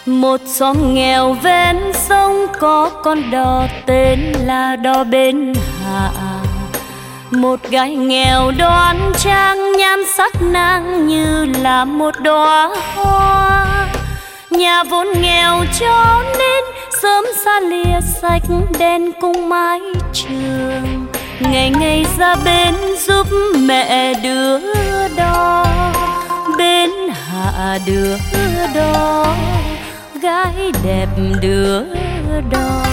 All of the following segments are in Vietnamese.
Một xóm nghèo ven sông có con đò tên là đò Bến Hạ. Một gái nghèo đoan trang, nhan sắc nàng như là một đóa hoa. Nhà vốn nghèo cho nên sớm xa lìa sạch đèn cùng mái trường. Ngày ngày ra bến giúp mẹ đưa đò, Bến Hạ đưa đò, gái đẹp đưa đò.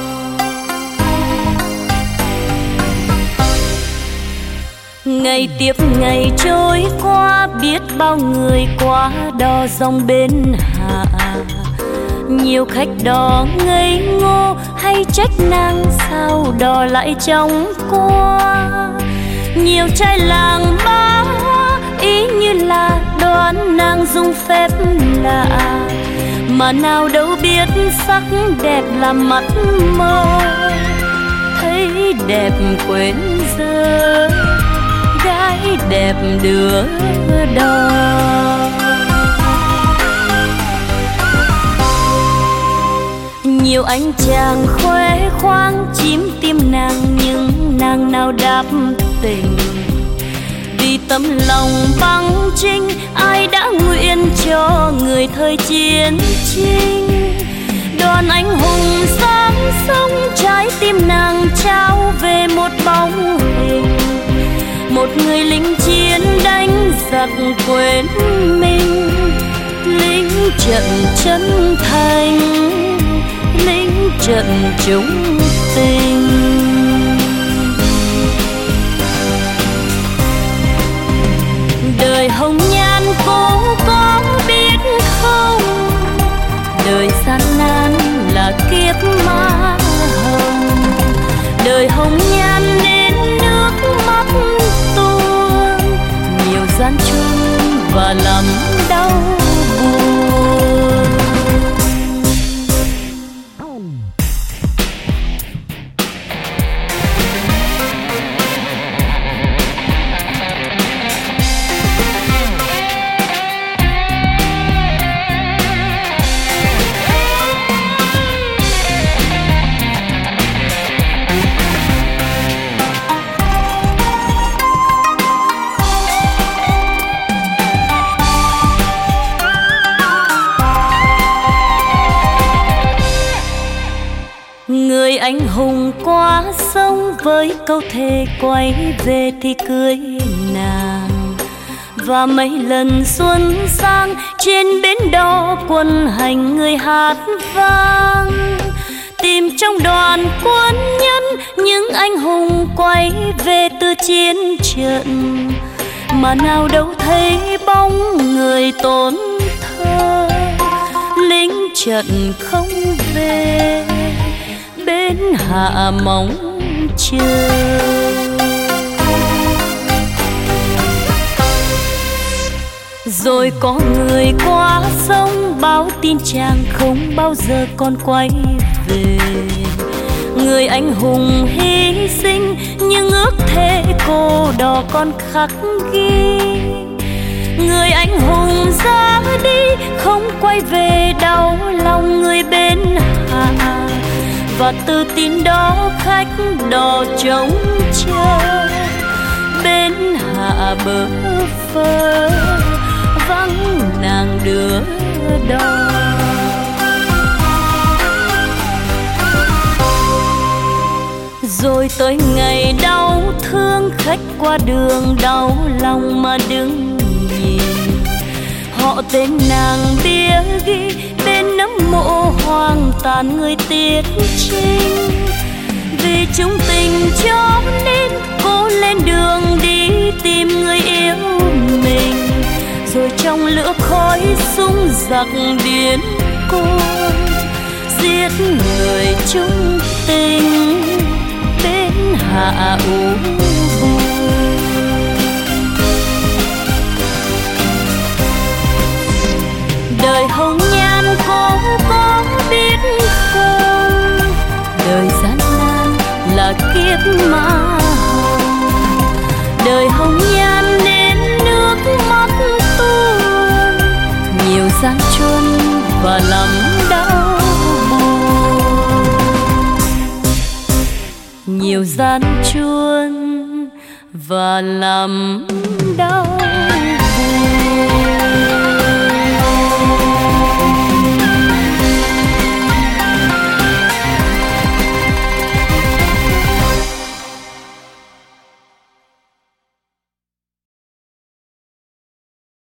Ngày tiếp ngày trôi qua, biết bao người qua đò dòng Bến Hạ. Nhiều khách đò ngây ngô hay trách nàng sao đò lại trong qua. Nhiều trai làng ba ý như là đoán nàng dùng phép lạ, mà nào đâu biết sắc đẹp là mắt mơ. Thấy đẹp quên giờ, gái đẹp đưa đò. Nhiều anh chàng khoe khoang chiếm tim nàng, nhưng nàng nào đáp tình. Vì tấm lòng băng trinh, ai đã nguyện cho người thời chiến tranh. Đoàn anh hùng sáng sông, trái tim nàng trao về một bóng hình. Một người lính chiến đánh giặc quên mình, lính trận chân thành, lính trận chung tình. Đời hồng nhan cô có biết không, đời gian nan là kiếp ma hồng. Đời hồng nhan nên nước mắt tuôn, nhiều gian truân và lắm đau buồn. Người anh hùng qua sông với câu thề quay về thì cưới nàng. Và mấy lần xuân sang trên bến đò quân hành người hát vang. Tìm trong đoàn quân nhân những anh hùng quay về từ chiến trận, mà nào đâu thấy bóng người tốn thơ. Lính trận không về, Bến Hạ mong chờ. Rồi có người qua sông báo tin chàng không bao giờ còn quay về. Người anh hùng hy sinh nhưng ước thề cô đò còn khắc ghi. Người anh hùng ra đi không quay về, đau lòng người Bến Hạ. Và từ tin đó khách đò trông chờ, Bến Hạ bơ phơ vắng nàng đưa đò. Rồi tới ngày đau thương, khách qua đường đau lòng mà đứng nhìn. Họ tên nàng bia ghi bên nấm mộ hoang tàn người tiết trinh. Vì chung tình cho nên cô lên đường đi tìm người yêu mình. Rồi trong lửa khói súng giặc điên cuồng giết người chung tình, Bến Hạ u buồn. Đời hồng nhan cô có biết không, đời gian nan là kiếp ma hồng. Đời hồng nhan nên nước mắt tuôn, nhiều gian truân và lắm đau buồn. Nhiều gian truân và lắm đau